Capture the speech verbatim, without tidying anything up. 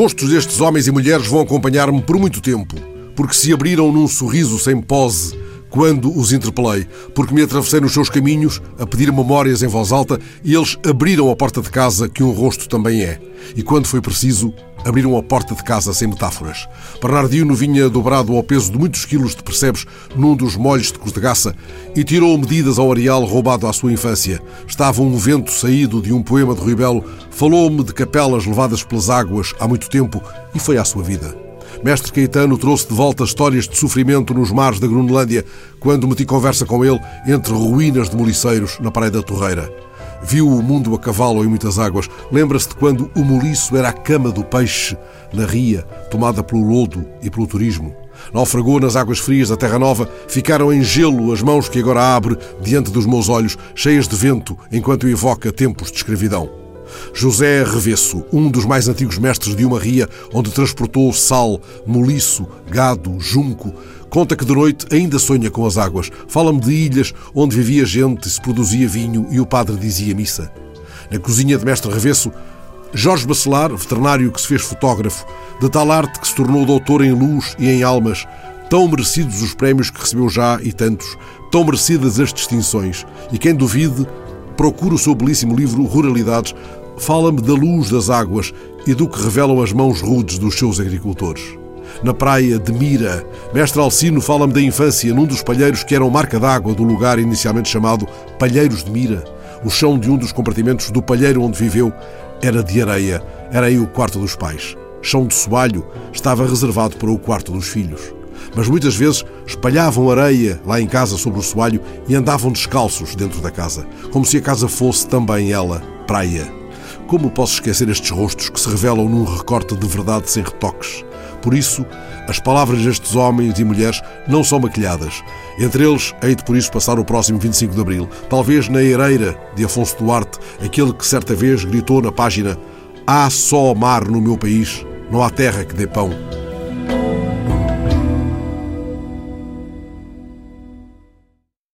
rostos destes homens e mulheres vão acompanhar-me por muito tempo, porque se abriram num sorriso sem pose quando os interpelei, porque me atravessei nos seus caminhos a pedir memórias em voz alta e eles abriram a porta de casa que um rosto também é. E quando foi preciso, abriram a porta de casa sem metáforas. Bernardino vinha dobrado ao peso de muitos quilos de percebes num dos molhos de cortegaça e tirou medidas ao areal roubado à sua infância. Estava um vento saído de um poema de Rui Belo, falou-me de capelas levadas pelas águas há muito tempo e foi à sua vida. Mestre Caetano trouxe de volta histórias de sofrimento nos mares da Groenlândia quando meti conversa com ele entre ruínas de moliceiros na Praia da Torreira. Viu o mundo a cavalo em muitas águas. Lembra-se de quando o moliço era a cama do peixe na ria, tomada pelo lodo e pelo turismo. Naufragou nas águas frias da Terra Nova, ficaram em gelo as mãos que agora abre diante dos meus olhos, cheias de vento, enquanto evoca tempos de escravidão. José Revesso, um dos mais antigos mestres de uma ria onde transportou sal, moliço, gado, junco, conta que de noite ainda sonha com as águas. Fala-me de ilhas onde vivia gente e se produzia vinho e o padre dizia missa. Na cozinha de mestre Revesso, Jorge Bacelar, veterinário que se fez fotógrafo, de tal arte que se tornou doutor em luz e em almas, tão merecidos os prémios que recebeu já e tantos, tão merecidas as distinções. E quem duvide, procura o seu belíssimo livro Ruralidades, fala-me da luz das águas e do que revelam as mãos rudes dos seus agricultores. Na praia de Mira, mestre Alcino fala-me da infância num dos palheiros que eram marca d'água do lugar inicialmente chamado Palheiros de Mira. O chão de um dos compartimentos do palheiro onde viveu era de areia, era aí o quarto dos pais. Chão de soalho estava reservado para o quarto dos filhos. Mas muitas vezes espalhavam areia lá em casa sobre o soalho e andavam descalços dentro da casa, como se a casa fosse também ela praia. Como posso esquecer estes rostos que se revelam num recorte de verdade sem retoques? Por isso, as palavras destes homens e mulheres não são maquilhadas. Entre eles, hei de por isso passar o próximo vinte e cinco de Abril, talvez na Ereira de Afonso Duarte, aquele que certa vez gritou na página: "Há só mar no meu país, não há terra que dê pão."